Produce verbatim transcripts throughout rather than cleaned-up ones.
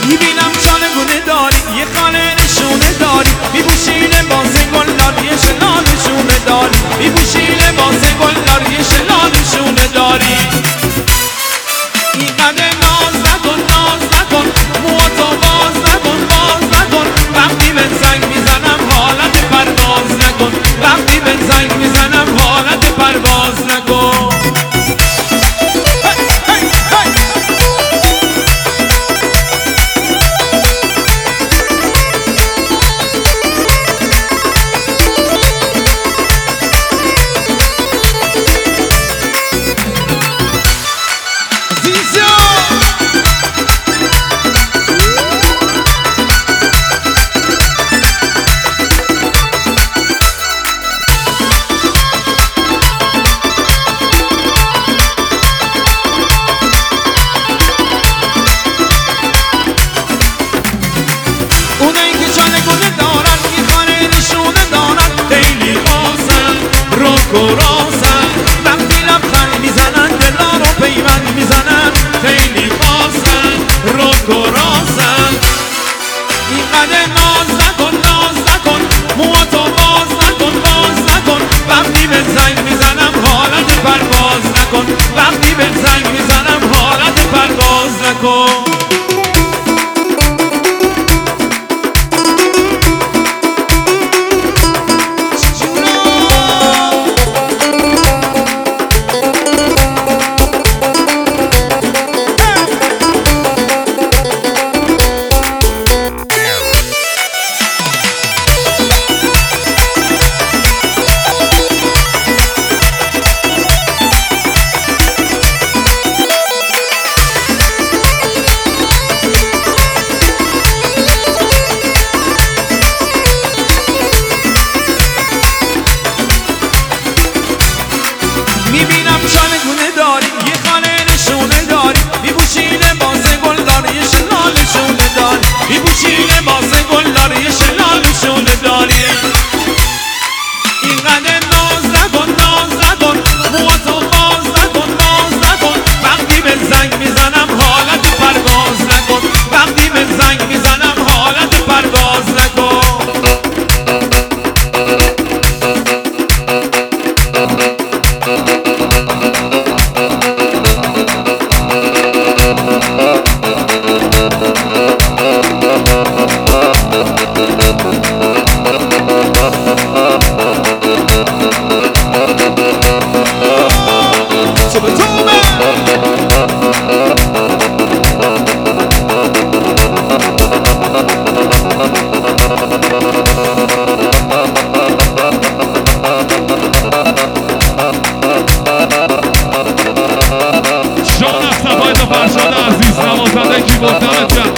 میبینم شانه گونه داری، یه خانه نشونه داری، میپوشی لباس گلدار، یه شنا نشونه داری، میپوشی لباس گلدار، یه شنا نشونه داری. اینقدر ناز نکن، ناز نکن، موهاتو باز نکن، باز نکن، وقتی به زنگ میزنم حالت پرواز نکن، وقتی به زنگ میزنم حالت پرواز نکن. وقتی لبخند میزنن دلا رو پیوند میزنن، خیلی خاصن رک و راسن. اینقدر ناز نکن، ناز نکن، موهاتو باز نکن، باز نکن، وقتی به زنگ میزنم حالت پرواز نکن، وقتی به زنگ میزنم حالت پرواز نکن. میبینم شانه گونه داری، یه خانه نشونه داری، میپوشی لباس گلدار، یه شنا نشونه داری، میپوشی لباس گلدار، یه شنا نشونه داری. اینقدر ناز نکن، ناز نکن، موهاتو باز نکن، باز نکن، وقتی به زنگ میزنم حالت پرواز نکن، وقتی به زنگ میزنم حالت پرواز نکن. فرشاد عزیز نوازنده کیبورد دمت گرم.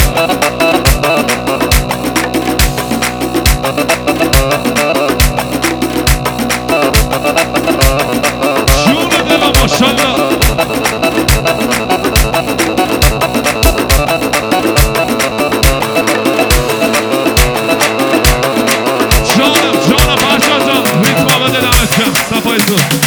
جون دلا ماشاءالله. جانم جانم فرشاد جان، ریتم بده دمت گرم. صفای تو